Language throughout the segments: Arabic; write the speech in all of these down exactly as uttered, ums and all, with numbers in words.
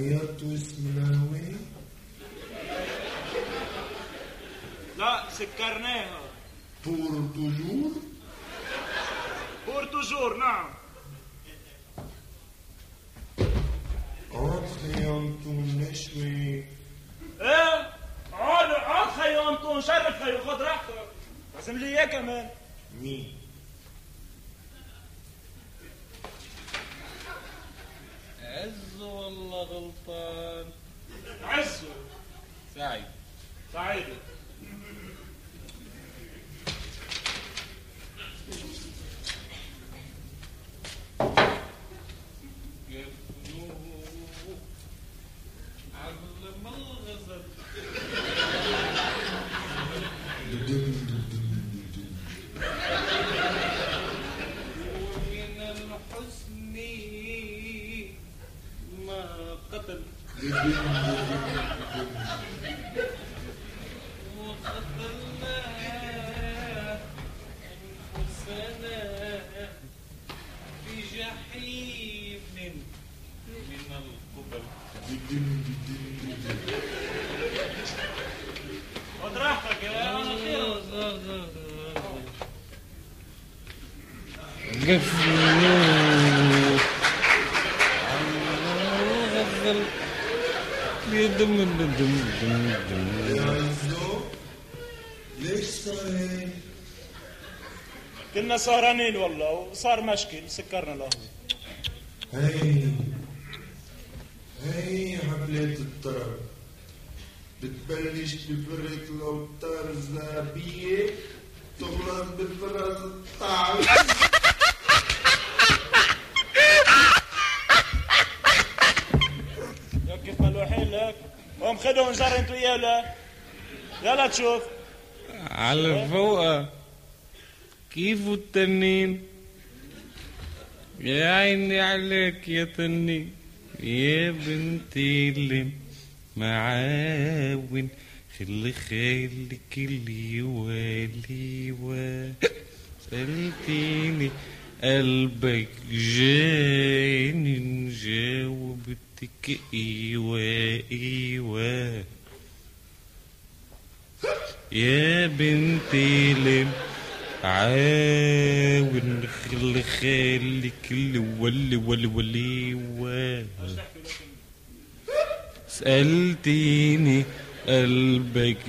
غيرت اسم الهوية؟ لا سكرناها. بور توجور؟ بور توجور نعم. عاد خيانتون نشوي. ايه عاد عاد خيانتون شرف خيو خد راحتك. لازم لي اياه كمان. مين؟ عزو والله غلطان. عزو سعيد سعيد علم الغزل ومن الحسن ما قتل وقتلنا أنفسنا بجحيم من القبل. خد راحتك يا انا خير. قفلوا غزل يدم دم دم دم. يا عزو ليش صار هيك؟ كنا سهرانين والله وصار مشكل سكرنا القهوة. هي هي حفلة الطرب بتبلش بفرقة الأوتار الذهبية تخلص بفرقة الطعم. يا كيف ملوحين لك قوم خدهم جر انتو وياه لا يلا تشوف. على فوقه كيفو التنين يا عيني عليك يا تنين يا بنتي اللي معاون خلي خالك اللي يوالي و سألتيني قلبك جاني جاوبتك ايوه ايوه يا بنتي اللي عاون خلي خالك اللي ولي ولي ولي و سألتيني قلبك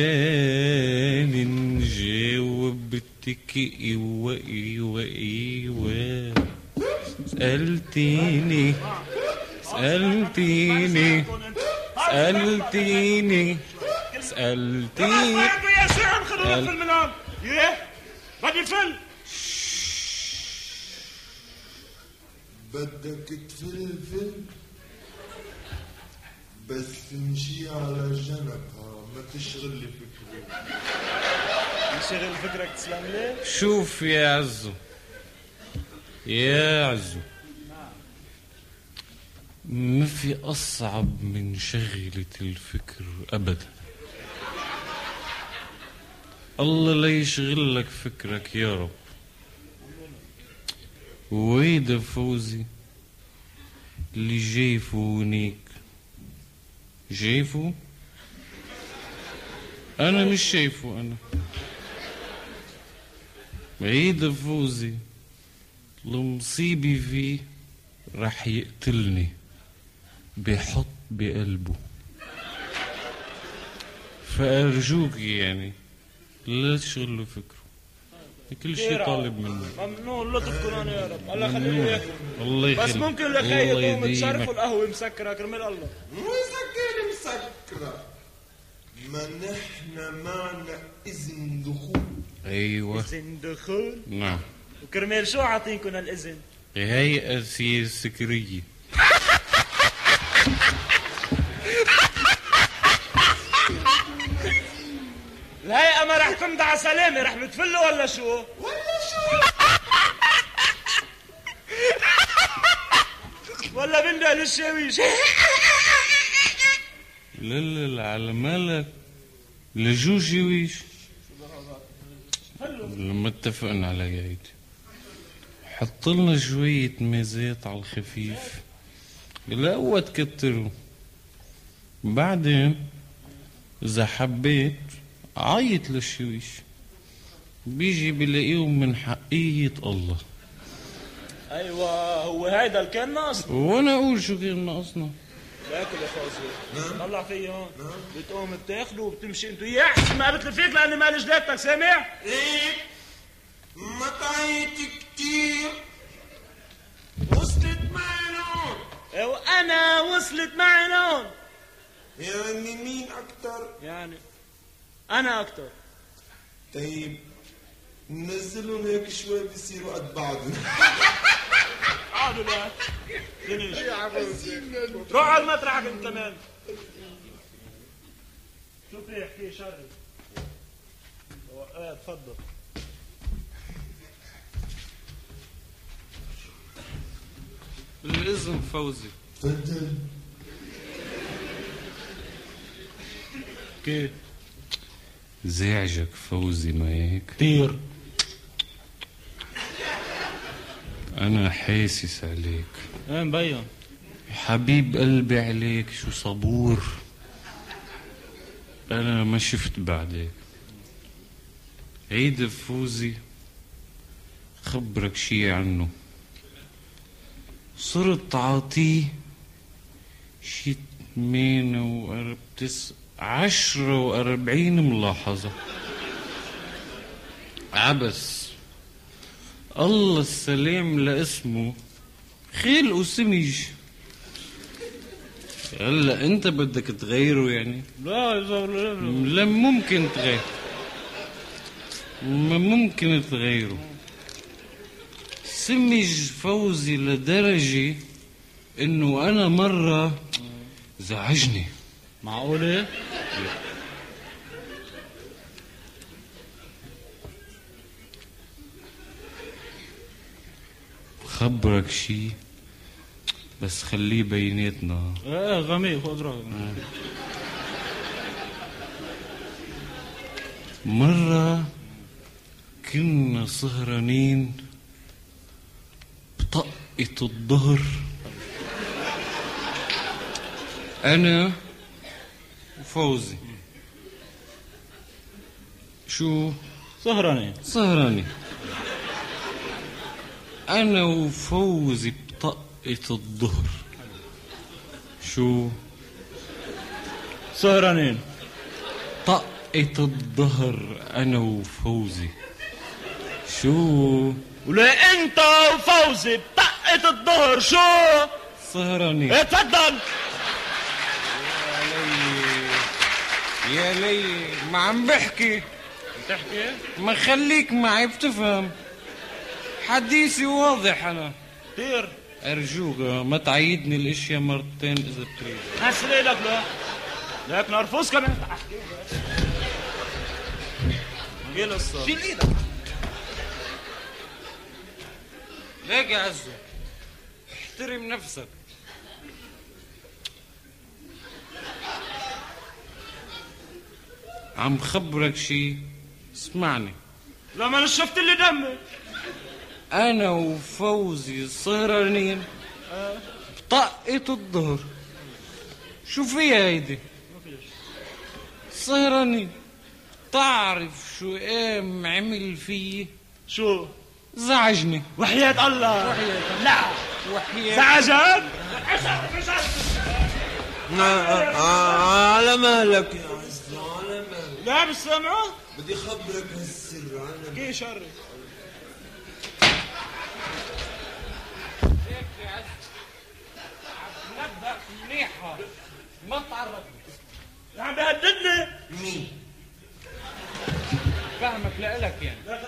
جاني جاوبتك ايوه ايوه ايوه سألتيني سألتيني سألتيني سألتيني يا شيخ خذوا الفيلم الان. ايه بدي الفيلم. بدك تفلفل بس امشي على جنبها ما تشغل لي فكري. يشغل فكرك تسلم لي. شوف يا عزو يا عزو ما في أصعب من شغلة الفكر أبدا. الله لا يشغل لك فكرك يا رب. ويدا فوزي اللي جايفه هنيك جايفه أنا مش شايفه. أنا عيدا فوزي المصيبي فيه راح يقتلني بحط بقلبه. فأرجوك يعني لا تشغلوا فكره كل شيء طالب منه. ممنوع لطفكم انا يا رب. الله يخليه وياكم. الله يخليك. بس ممكن لخي يقوم تشرفوا القهوه مسكره كرمال الله. مو مسكره مسكره ما نحن معنا اذن دخول. ايوه اذن دخول. نعم. وكرمال شو عاطينكم الاذن؟ هيئة سكرية. الهيئة ما رح تمضي على سلامة رح بتفلوا ولا شو؟ ولا شو؟ ولا بندق للشاويش. لا لا لا على مالك لجو شاويش. لما اتفقنا على قاعد حط لنا شوية ميزات على الخفيف. لا هو تكتروا بعدين إذا حبيت عيط للشويش، بيجي بلاقيهم من حقية الله. ايوه هو هيدا اللي كان ناقص. وانا اقول شو كان ناقصنا؟ باكل يا فوزي. طلع فيي هون. بتقوم بتاخده وبتمشي انتو اياه احسن ما قلت فيك لاني مالي جدتك سامع؟ ليك ما تعيط كتير وصلت معي لهون. ايوه انا وصلت معي لهون. يعني مين اكتر؟ يعني انا اكتر. طيب ننزلهم هيك شوي بيصيروا قد بعضهم. اقعدوا لا فينيش. روح على المطرحك انت كمان. شو في احكي شرقي. ايه تفضل. بالإذن فوزي. تفضل. كيف؟ زعجك فوزي ما هيك؟ كتير. أنا حاسس عليك. ايه مبين. حبيب قلبي عليك شو صبور. أنا ما شفت بعدك. عيد فوزي خبرك شي عنه. صرت عاطيه شي ثمانية وأرب تس عشرة وأربعين ملاحظة. عبس الله السلام لاسمه خيل وسمج. هلا انت بدك تغيره يعني؟ لا يا لا ممكن تغير، ما ممكن تغيره. سمج فوزي لدرجة انه انا مرة زعجني. معقولة؟ خبرك شي بس خليه بيناتنا. ايه غميق خذ رايك. مرة كنا سهرانين بطقة الظهر أنا وفوزي. شو؟ سهرانين. سهرانين أنا وفوزي بطقة الظهر. شو؟ سهرانين. طقة الظهر أنا وفوزي. شو؟ ولا انت وفوزي بطقة الظهر شو؟ سهرانين. ايه تفضل. يا لي ما عم بحكي. تحكي؟ ما خليك معي بتفهم. حديثي واضح أنا. كتير. أرجوك ما تعيدني الاشياء مرتين إذا بتريد. حسن لك لا لك نرفز كمان. قيل الصوت. شيل ايدك. ليك يا عزو احترم نفسك. عم خبرك شي اسمعني. لما انا شفت اللي دمي. أنا وفوزي سهرانين بطقة الظهر. شو فيها هيدي؟ سهرانين. تعرف شو قام عمل فيي؟ شو؟ زعجني. وحياة الله. وحياة. لا وحياة. زعجك؟ على مالك يا عزو على مالك. لا بسمعه؟ بدي خبرك هالسر على كي شري. نبدأ منيحة ما تعرض. عم بهددني. مين؟ فهمك لإلك يعني. لا